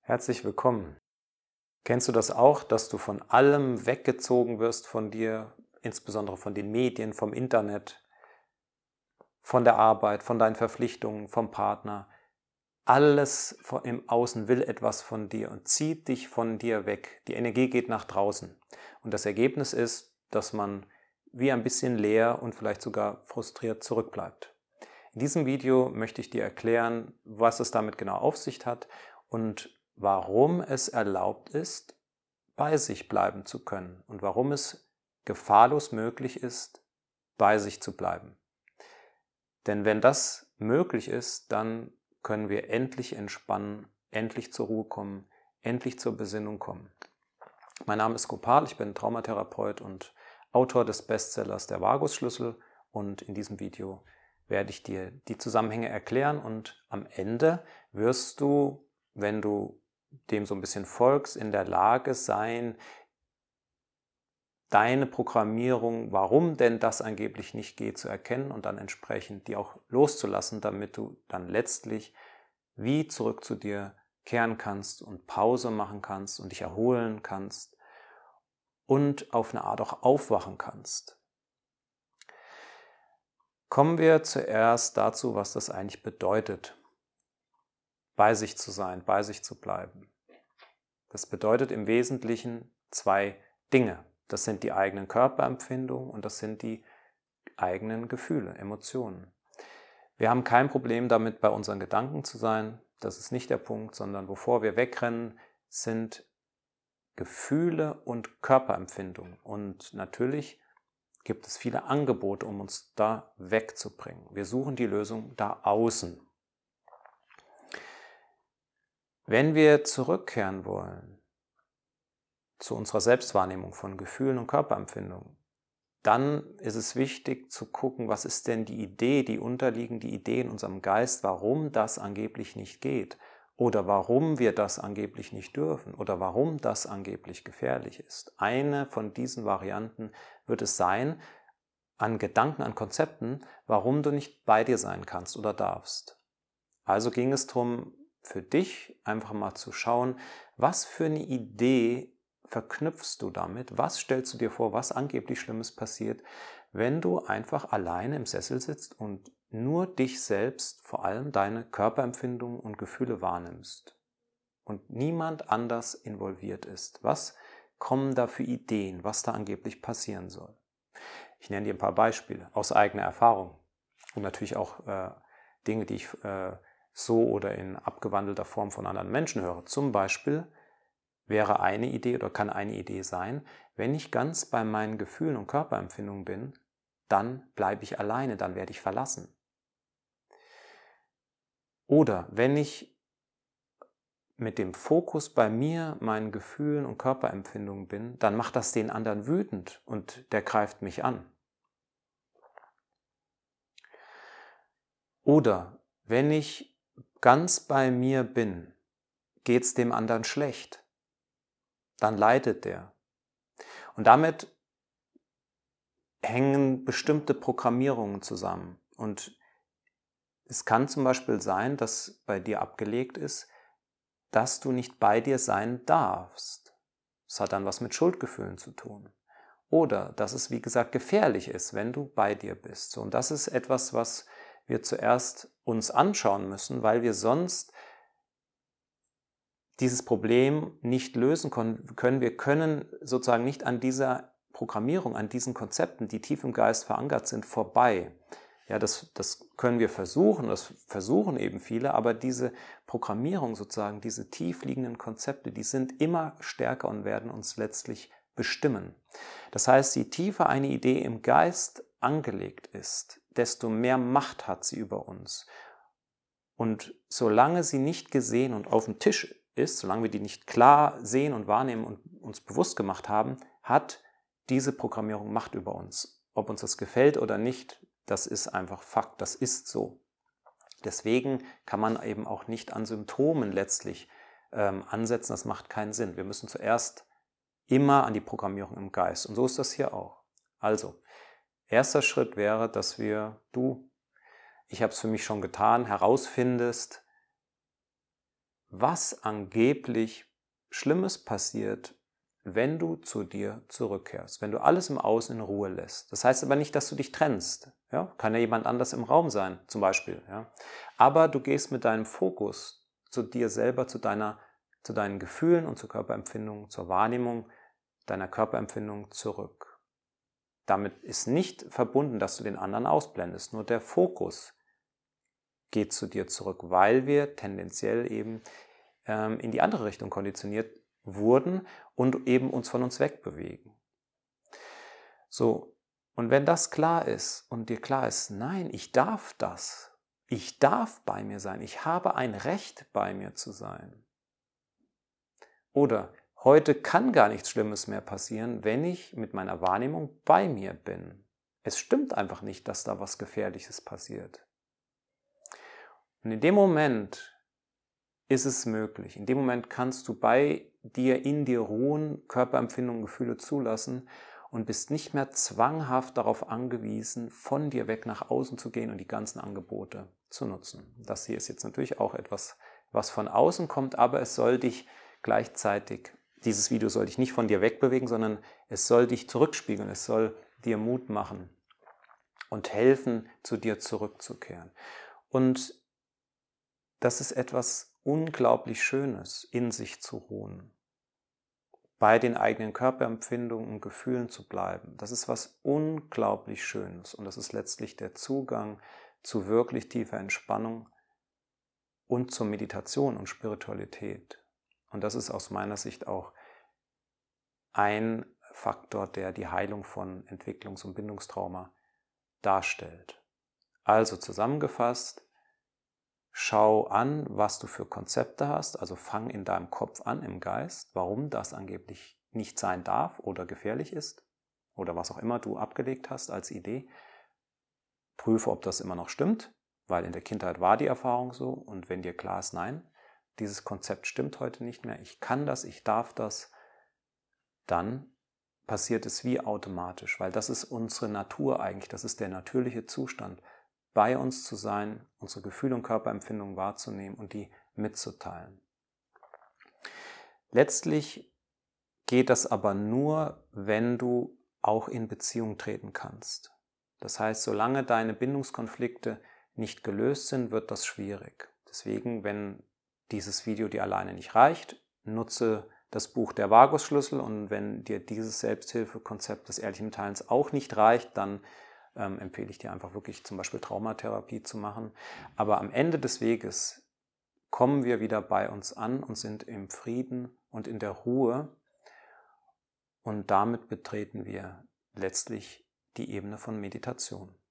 Herzlich willkommen. Kennst du das auch, dass du von allem weggezogen wirst von dir, insbesondere von den Medien, vom Internet, von der Arbeit, von deinen Verpflichtungen, vom Partner? Alles im Außen will etwas von dir und zieht dich von dir weg. Die Energie geht nach draußen. Und das Ergebnis ist, dass man wie ein bisschen leer und vielleicht sogar frustriert zurückbleibt. In diesem Video möchte ich dir erklären, was es damit genau auf sich hat und warum es erlaubt ist, bei sich bleiben zu können und warum es gefahrlos möglich ist, bei sich zu bleiben. Denn wenn das möglich ist, dann können wir endlich entspannen, endlich zur Ruhe kommen, endlich zur Besinnung kommen. Mein Name ist Gopal, ich bin Traumatherapeut und Autor des Bestsellers Der Vagusschlüssel, und in diesem Video werde ich dir die Zusammenhänge erklären und am Ende wirst du, wenn du dem so ein bisschen folgst, in der Lage sein, deine Programmierung, warum denn das angeblich nicht geht, zu erkennen und dann entsprechend die auch loszulassen, damit du dann letztlich wie zurück zu dir kehren kannst und Pause machen kannst und dich erholen kannst und auf eine Art auch aufwachen kannst. Kommen wir zuerst dazu, was das eigentlich bedeutet, bei sich zu sein, bei sich zu bleiben. Das bedeutet im Wesentlichen zwei Dinge. Das sind die eigenen Körperempfindungen und das sind die eigenen Gefühle, Emotionen. Wir haben kein Problem damit, bei unseren Gedanken zu sein. Das ist nicht der Punkt, sondern wovor wir wegrennen, sind Gefühle und Körperempfindungen. Und natürlich gibt es viele Angebote, um uns da wegzubringen. Wir suchen die Lösung da außen. Wenn wir zurückkehren wollen zu unserer Selbstwahrnehmung von Gefühlen und Körperempfindungen, dann ist es wichtig zu gucken, was ist denn die Idee, die unterliegende Idee in unserem Geist, warum das angeblich nicht geht oder warum wir das angeblich nicht dürfen oder warum das angeblich gefährlich ist. Eine von diesen Varianten wird es sein, an Gedanken, an Konzepten, warum du nicht bei dir sein kannst oder darfst. Also ging es darum, für dich einfach mal zu schauen, was für eine Idee verknüpfst du damit, was stellst du dir vor, was angeblich Schlimmes passiert, wenn du einfach alleine im Sessel sitzt und nur dich selbst, vor allem deine Körperempfindungen und Gefühle wahrnimmst und niemand anders involviert ist. Was kommen da für Ideen, was da angeblich passieren soll? Ich nenne dir ein paar Beispiele aus eigener Erfahrung und natürlich auch Dinge, die ich so oder in abgewandelter Form von anderen Menschen höre. Zum Beispiel wäre eine Idee oder kann eine Idee sein, wenn ich ganz bei meinen Gefühlen und Körperempfindungen bin, dann bleibe ich alleine, dann werde ich verlassen. Oder wenn ich mit dem Fokus bei mir, meinen Gefühlen und Körperempfindungen bin, dann macht das den anderen wütend und der greift mich an. Oder wenn ich ganz bei mir bin, geht es dem anderen schlecht, dann leidet der. Und damit hängen bestimmte Programmierungen zusammen. Und es kann zum Beispiel sein, dass bei dir abgelegt ist, dass du nicht bei dir sein darfst. Das hat dann was mit Schuldgefühlen zu tun. Oder dass es, wie gesagt, gefährlich ist, wenn du bei dir bist. Und das ist etwas, was wir zuerst uns anschauen müssen, weil wir sonst dieses Problem nicht lösen können. Wir können sozusagen nicht an dieser Programmierung, an diesen Konzepten, die tief im Geist verankert sind, vorbei. Ja, das können wir versuchen, das versuchen eben viele, aber diese Programmierung sozusagen, diese tief liegenden Konzepte, die sind immer stärker und werden uns letztlich bestimmen. Das heißt, je tiefer eine Idee im Geist angelegt ist, desto mehr Macht hat sie über uns. Und solange sie nicht gesehen und auf dem Tisch ist, solange wir die nicht klar sehen und wahrnehmen und uns bewusst gemacht haben, hat diese Programmierung Macht über uns. Ob uns das gefällt oder nicht, das ist einfach Fakt, das ist so. Deswegen kann man eben auch nicht an Symptomen letztlich ansetzen, das macht keinen Sinn. Wir müssen zuerst immer an die Programmierung im Geist. Und so ist das hier auch. Also, erster Schritt wäre, dass ich habe es für mich schon getan, herausfindest, was angeblich Schlimmes passiert, wenn du zu dir zurückkehrst, wenn du alles im Außen in Ruhe lässt. Das heißt aber nicht, dass du dich trennst. Ja? Kann ja jemand anders im Raum sein, zum Beispiel. Ja? Aber du gehst mit deinem Fokus zu dir selber, zu deinen Gefühlen und zur Körperempfindung, zur Wahrnehmung deiner Körperempfindung zurück. Damit ist nicht verbunden, dass du den anderen ausblendest, nur der Fokus geht zu dir zurück, weil wir tendenziell eben in die andere Richtung konditioniert wurden und eben uns von uns wegbewegen. So, und wenn das klar ist und dir klar ist, nein, ich darf das, ich darf bei mir sein, ich habe ein Recht, bei mir zu sein. Oder heute kann gar nichts Schlimmes mehr passieren, wenn ich mit meiner Wahrnehmung bei mir bin. Es stimmt einfach nicht, dass da was Gefährliches passiert. Und in dem Moment ist es möglich. In dem Moment kannst du bei dir, in dir ruhen, Körperempfindungen, Gefühle zulassen und bist nicht mehr zwanghaft darauf angewiesen, von dir weg nach außen zu gehen und die ganzen Angebote zu nutzen. Das hier ist jetzt natürlich auch etwas, was von außen kommt, aber es soll dich gleichzeitig, dieses Video soll dich nicht von dir wegbewegen, sondern es soll dich zurückspiegeln, es soll dir Mut machen und helfen, zu dir zurückzukehren. Und das ist etwas unglaublich Schönes, in sich zu ruhen, bei den eigenen Körperempfindungen und Gefühlen zu bleiben. Das ist was unglaublich Schönes und das ist letztlich der Zugang zu wirklich tiefer Entspannung und zur Meditation und Spiritualität. Und das ist aus meiner Sicht auch ein Faktor, der die Heilung von Entwicklungs- und Bindungstrauma darstellt. Also zusammengefasst, schau an, was du für Konzepte hast, also fang in deinem Kopf an, im Geist, warum das angeblich nicht sein darf oder gefährlich ist oder was auch immer du abgelegt hast als Idee. Prüfe, ob das immer noch stimmt, weil in der Kindheit war die Erfahrung so und wenn dir klar ist, nein, dieses Konzept stimmt heute nicht mehr, ich kann das, ich darf das, dann passiert es wie automatisch, weil das ist unsere Natur eigentlich, das ist der natürliche Zustand, bei uns zu sein, unsere Gefühle und Körperempfindungen wahrzunehmen und die mitzuteilen. Letztlich geht das aber nur, wenn du auch in Beziehung treten kannst. Das heißt, solange deine Bindungskonflikte nicht gelöst sind, wird das schwierig. Deswegen, wenn dieses Video dir alleine nicht reicht, nutze das Buch Der Vagusschlüssel und wenn dir dieses Selbsthilfekonzept des ehrlichen Teilens auch nicht reicht, dann empfehle ich dir einfach wirklich zum Beispiel Traumatherapie zu machen. Aber am Ende des Weges kommen wir wieder bei uns an und sind im Frieden und in der Ruhe und damit betreten wir letztlich die Ebene von Meditation.